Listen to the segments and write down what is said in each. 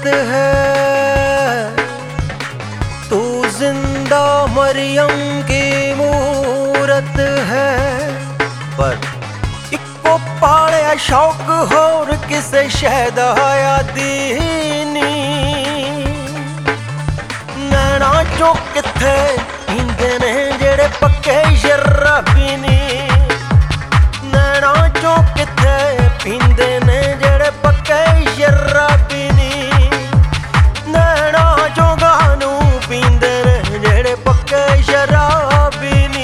है, तू जिंदा मरियम की मूरत है। पर इको पालिया शौक होर किसे शहदा दीनी, नैना चो किथे पींदे ने जेड़े पक्के शराबी नी, नैना चो किथे पींदे ने जेड़े पक्के शराबी नी, नैना चो गानू पींदे ने जेड़े पक्के शराबी नी।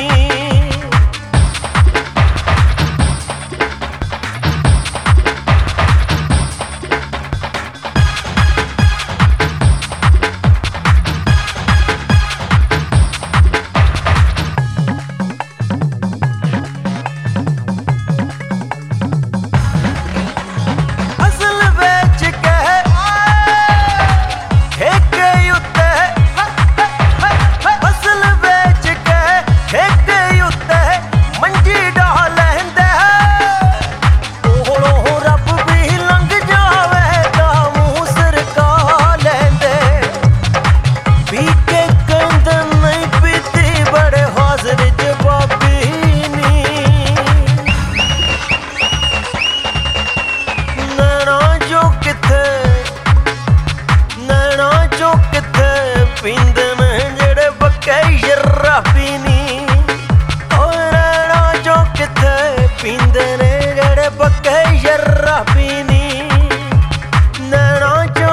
पींदे ने जेड़े पक्के शराबी नी, नैना चो किथे पींदे ने जेड़े पक्के शराबी नी, नैना चो।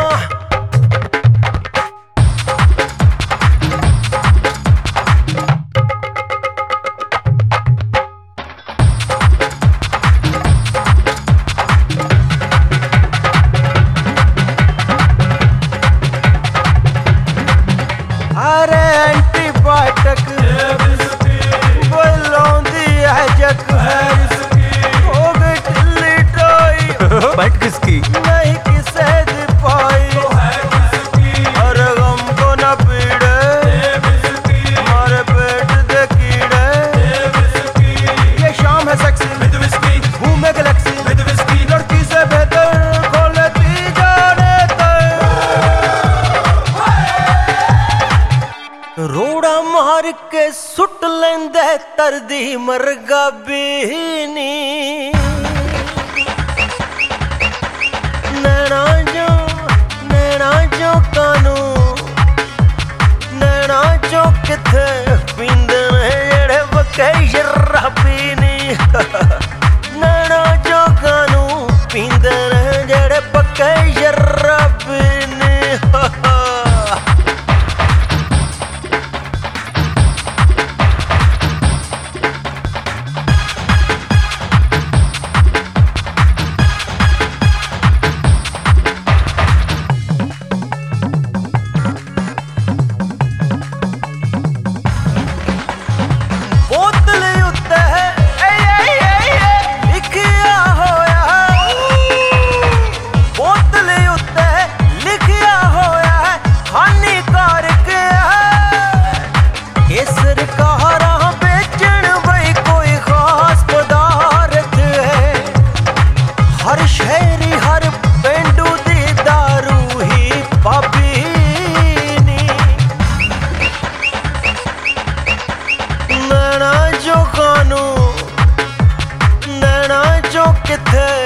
अरे एंटीबायोटिक बोलौंदी है जग हो गई ढिल्ली टोई, बट किसकी नहीं किसे दी पाई। अरे गम को न पीड़े मारे पेट दे कीड़े, ये शाम है सेक्सी घूमे गैलेक्सी, लड़की से बेहतर खोलती जाने रोड़ा मार के सुट लेंदे तरदी मरगा बीनी, नैना जो कानू, नैना जो किथे पींदे ने जेड़े पक्के शराबी नी, नैना जो कानू पींदे ने जेड़े पक्के शराबी नी। नैना जो किथे